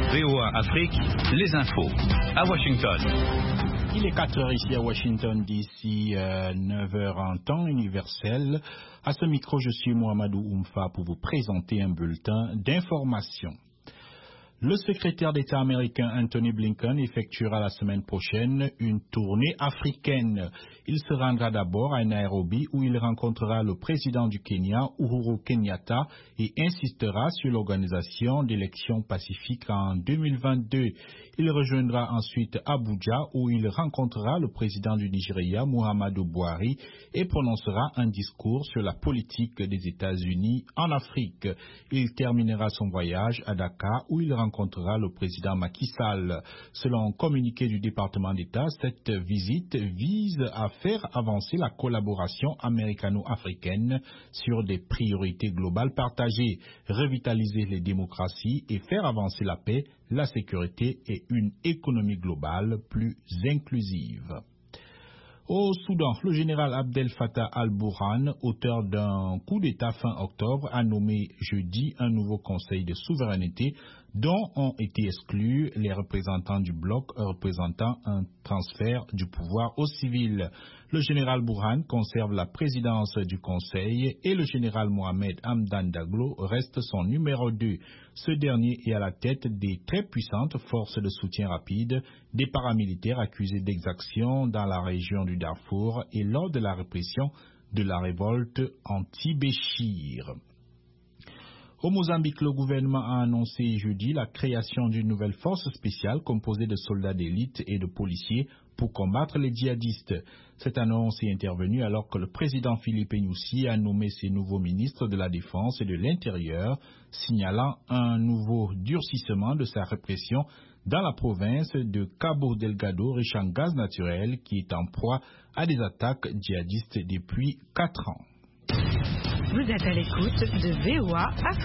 VOA Afrique, les infos. À Washington. Il est 4 heures ici à Washington, d'ici 9 heures en temps universel. À ce micro, je suis Mohamedou Oumfa pour vous présenter un bulletin d'information. Le secrétaire d'État américain Anthony Blinken effectuera la semaine prochaine une tournée africaine. Il se rendra d'abord à Nairobi où il rencontrera le président du Kenya, Uhuru Kenyatta, et insistera sur l'organisation d'élections pacifiques en 2022. Il rejoindra ensuite Abuja où il rencontrera le président du Nigeria, Muhammadu Buhari, et prononcera un discours sur la politique des États-Unis en Afrique. Il terminera son voyage à Dakar où il rencontrera le président Macky Sall. Selon un communiqué du département d'État, cette visite vise à faire avancer la collaboration américano-africaine sur des priorités globales partagées, revitaliser les démocraties et faire avancer la paix, la sécurité et une économie globale plus inclusive. Au Soudan, le général Abdel Fattah al-Burhan, auteur d'un coup d'État fin octobre, a nommé jeudi un nouveau conseil de souveraineté dont ont été exclus les représentants du bloc représentant un transfert du pouvoir aux civils. Le général Burhan conserve la présidence du conseil et le général Mohamed Hamdan Daglo reste son numéro 2. Ce dernier est à la tête des très puissantes forces de soutien rapide des paramilitaires accusés d'exactions dans la région du Darfour et lors de la répression de la révolte anti-Béchir. Au Mozambique, le gouvernement a annoncé jeudi la création d'une nouvelle force spéciale composée de soldats d'élite et de policiers pour combattre les djihadistes. Cette annonce est intervenue alors que le président Philippe Nyusi a nommé ses nouveaux ministres de la Défense et de l'Intérieur, signalant un nouveau durcissement de sa répression dans la province de Cabo Delgado, riche en gaz naturel, qui est en proie à des attaques djihadistes depuis 4 ans. Vous êtes à l'écoute de VOA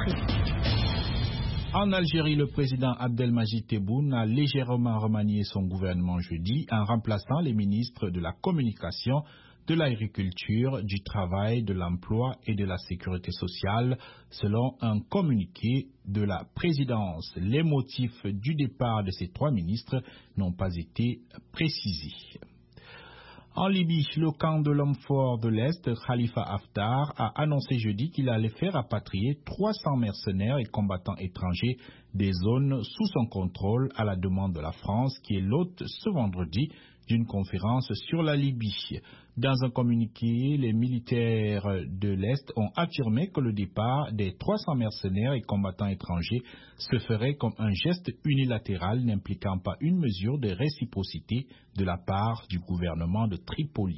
Afrique. En Algérie, le président Abdelmajid Tebboune a légèrement remanié son gouvernement jeudi en remplaçant les ministres de la Communication, de l'Agriculture, du Travail, de l'Emploi et de la Sécurité sociale, selon un communiqué de la présidence. Les motifs du départ de ces 3 ministres n'ont pas été précisés. En Libye, le camp de l'homme fort de l'Est, Khalifa Haftar, a annoncé jeudi qu'il allait faire rapatrier 300 mercenaires et combattants étrangers des zones sous son contrôle à la demande de la France, qui est l'hôte ce vendredi d'une conférence sur la Libye. Dans un communiqué, les militaires de l'Est ont affirmé que le départ des 300 mercenaires et combattants étrangers se ferait comme un geste unilatéral n'impliquant pas une mesure de réciprocité de la part du gouvernement de Tripoli.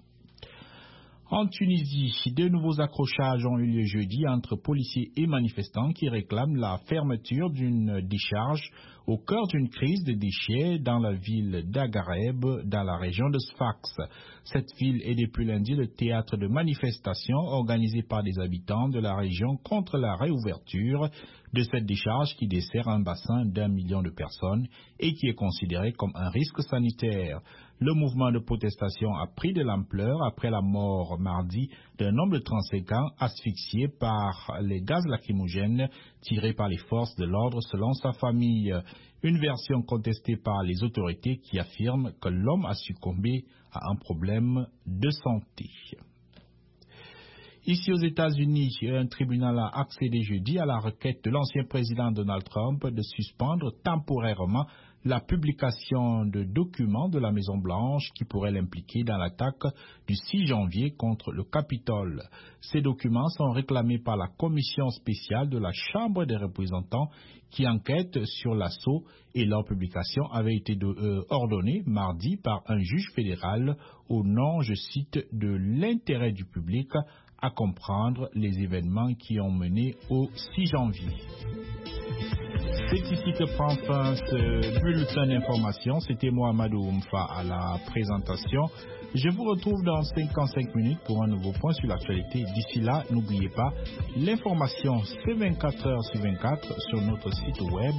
En Tunisie, 2 nouveaux accrochages ont eu lieu jeudi entre policiers et manifestants qui réclament la fermeture d'une décharge au cœur d'une crise de déchets dans la ville d'Agareb, dans la région de Sfax. Cette ville est depuis lundi le théâtre de manifestations organisées par des habitants de la région contre la réouverture de cette décharge qui dessert un bassin d'1 million de personnes et qui est considéré comme un risque sanitaire. Le mouvement de protestation a pris de l'ampleur après la mort mardi d'un homme de 35 ans asphyxié par les gaz lacrymogènes tirés par les forces de l'ordre selon sa famille. Une version contestée par les autorités qui affirment que l'homme a succombé à un problème de santé. Ici aux États-Unis, un tribunal a accédé jeudi à la requête de l'ancien président Donald Trump de suspendre temporairement la publication de documents de la Maison-Blanche qui pourraient l'impliquer dans l'attaque du 6 janvier contre le Capitole. Ces documents sont réclamés par la commission spéciale de la Chambre des représentants qui enquête sur l'assaut et leur publication avait été ordonnée mardi par un juge fédéral au nom, je cite, de l'intérêt du public à comprendre les événements qui ont mené au 6 janvier. C'est ici que prend fin ce bulletin d'information. C'était Mohamedou Oumfa à la présentation. Je vous retrouve dans 55 minutes pour un nouveau point sur l'actualité. D'ici là, n'oubliez pas, l'information c'est 24 heures sur 24 sur notre site web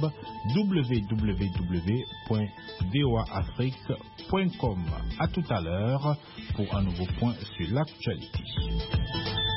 www.voaafrique.com. À tout à l'heure pour un nouveau point sur l'actualité.